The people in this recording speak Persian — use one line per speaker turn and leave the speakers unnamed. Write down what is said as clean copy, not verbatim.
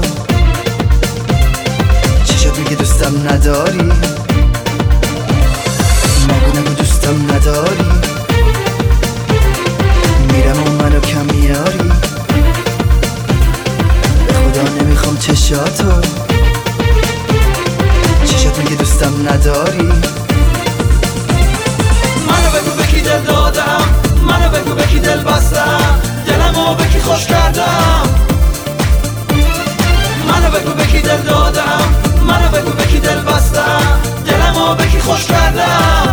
چشات میگه دوستم نداری، نگو دوستم نداری، میرم و منو کم میاری. به خدا نمیخوام چشاتو، چشات میگه دوستم نداری.
منو بگو به کی دل دادم، منو بگو به کی دل بستم، دلمو به کی خوش کردم. منو بگو به کی دل دادم، منو بگو به کی دل بستم، دلمو به کی خوش کردم.